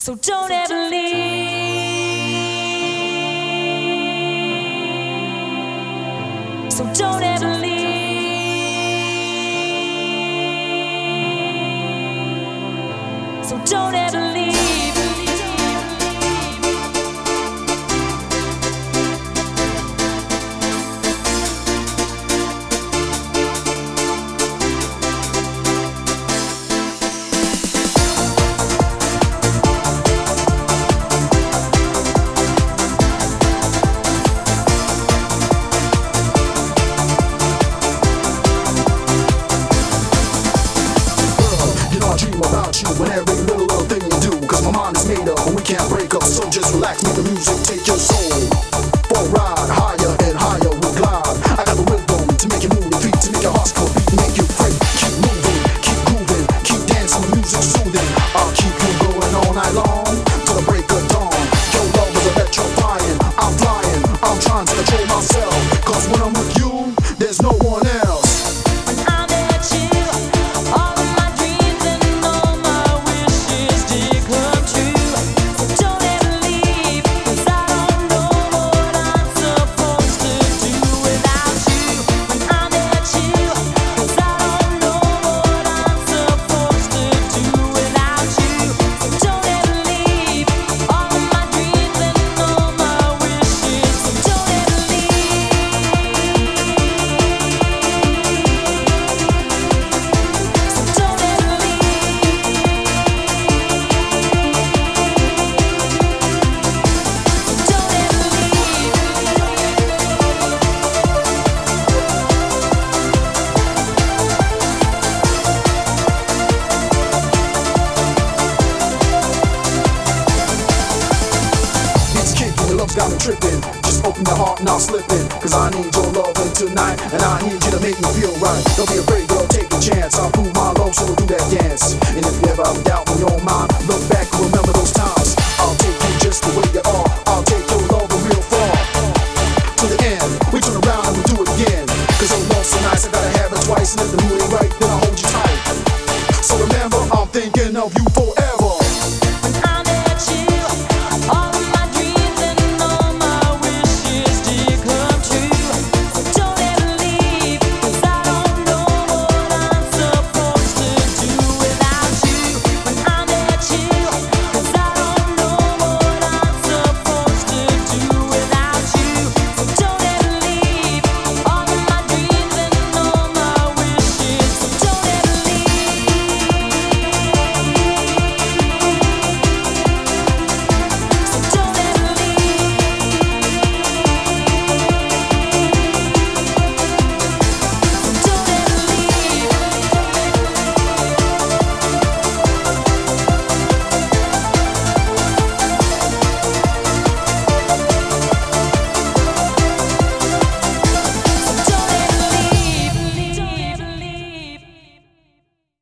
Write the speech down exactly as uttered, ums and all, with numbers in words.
So don't ever leave. So don't ever leave. So don't ever leave. When every little, little thing you do, cause my mind is made up and we can't break up. So just relax, make the music take your soul for a ride, higher and higher we'll glide. I got the rhythm to make you move your feet, to make your heart go beat, make you break. Keep moving, keep grooving, keep dancing, the music soothing. I'll keep you going all night long till the break of dawn. Your love is electrifying, I'm flying, I'm trying to control myself, cause when I'm with you, there's no one else. Love's got me tripping. Just open your heart, not slipping. Cause I need your loving tonight, and I need you to make me feel right. Don't be afraid, girl, take a chance. I'll prove my love, so we'll do that dance. And if you ever have doubt in your mind, look back